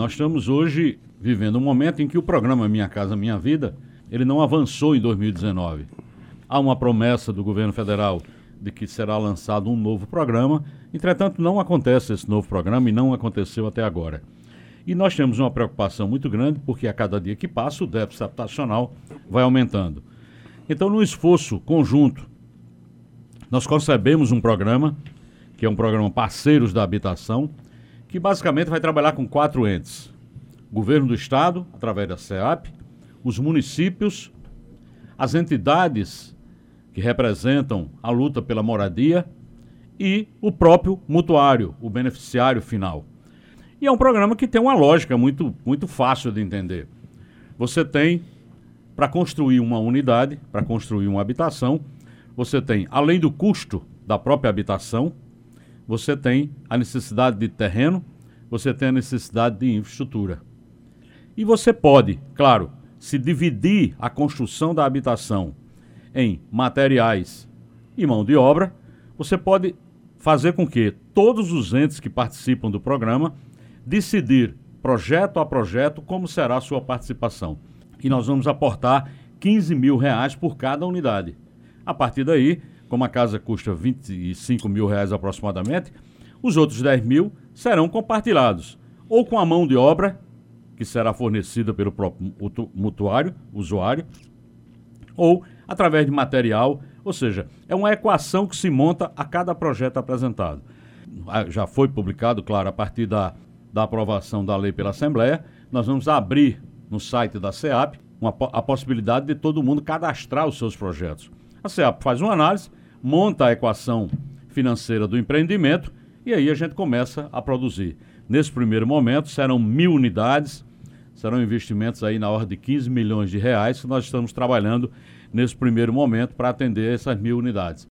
nós estamos hoje vivendo um momento em que o programa Minha Casa Minha Vida, ele não avançou em 2019. Há uma promessa do governo federal de que será lançado um novo programa, entretanto não acontece esse novo programa e não aconteceu até agora. E nós temos uma preocupação muito grande porque a cada dia que passa o déficit habitacional vai aumentando. Então, no esforço conjunto, nós concebemos um programa, que é um programa Parceiros da Habitação, que basicamente vai trabalhar com 4 entes. O governo do estado, através da SEAP, os municípios, as entidades que representam a luta pela moradia e o próprio mutuário, o beneficiário final. E é um programa que tem uma lógica muito fácil de entender. Você tem, para construir uma unidade, para construir uma habitação, você tem, além do custo da própria habitação, você tem a necessidade de terreno, você tem a necessidade de infraestrutura. E você pode, claro, se dividir a construção da habitação em materiais e mão de obra, você pode fazer com que todos os entes que participam do programa decidir, projeto a projeto, como será a sua participação. E nós vamos aportar R$15 mil por cada unidade. A partir daí, como a casa custa R$25 mil aproximadamente, os outros 10 mil serão compartilhados, ou com a mão de obra, que será fornecida pelo próprio mutuário, usuário, ou através de material, ou seja, é uma equação que se monta a cada projeto apresentado. Já foi publicado, claro, a partir da aprovação da lei pela Assembleia, nós vamos abrir no site da SEAP a possibilidade de todo mundo cadastrar os seus projetos. A SEAP faz uma análise, monta a equação financeira do empreendimento e aí a gente começa a produzir. Nesse primeiro momento serão 1.000 unidades, serão investimentos aí na ordem de R$15 milhões que nós estamos trabalhando nesse primeiro momento para atender essas 1.000 unidades.